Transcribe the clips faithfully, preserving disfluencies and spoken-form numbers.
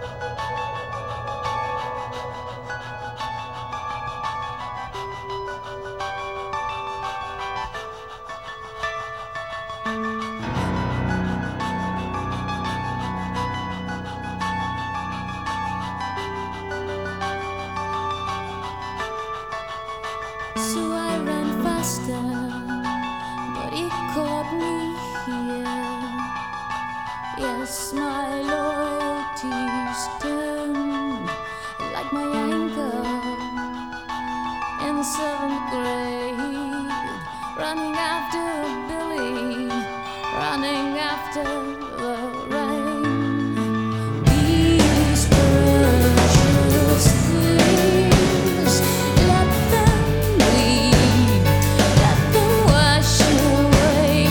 So I ran faster, but he caught me here. Yes, my loyalty's turned like my anchor in the seventh grade, running after Billy, running after the rain. These precious things, let them bleed, let them wash away.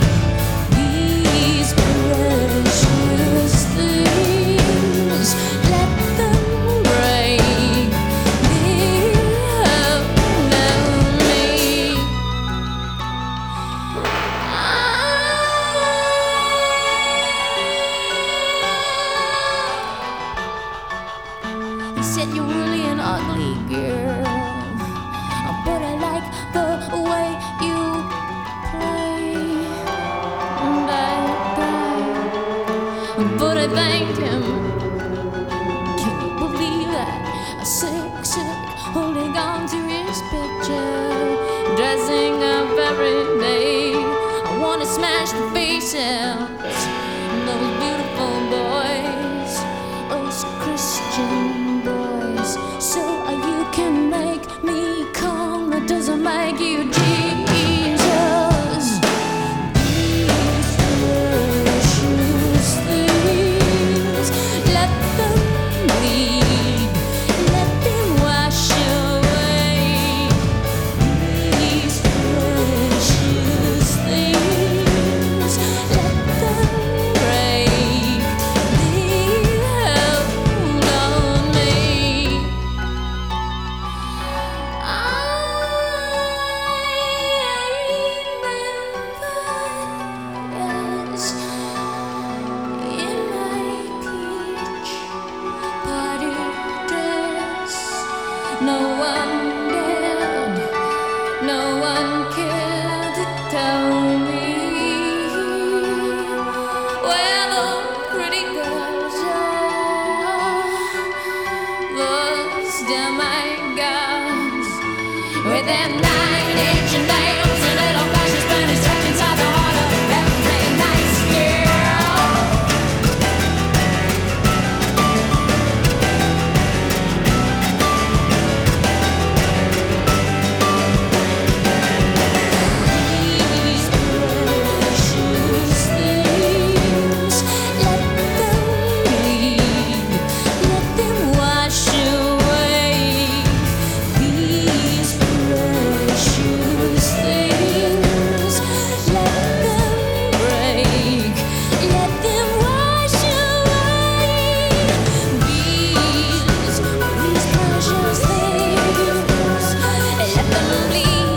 These precious things, let them break me up and me. He said you're really an ugly girl, but I like the way you play. And I cried, but I thanked him. Can you believe that? A sick, sick, holding on to his picture, dressing up every day. I wanna smash the faces, those beautiful boys, those Christian boys. So uh, you can make me calm, that doesn't make you Jesus. These precious things, let them bleed, let them wash away. These precious things, let them break the hold on me. Yes, in my peach party dress, no one dared, no one cared to tell me where the pretty girls are, those demigods with their nine-inch nails and little fashion Spanish tucked inside the heart of every nice girl. These precious things, let them bleed, let them wash away. These precious things, let them break, let them wash away. These, these precious things, let them bleed.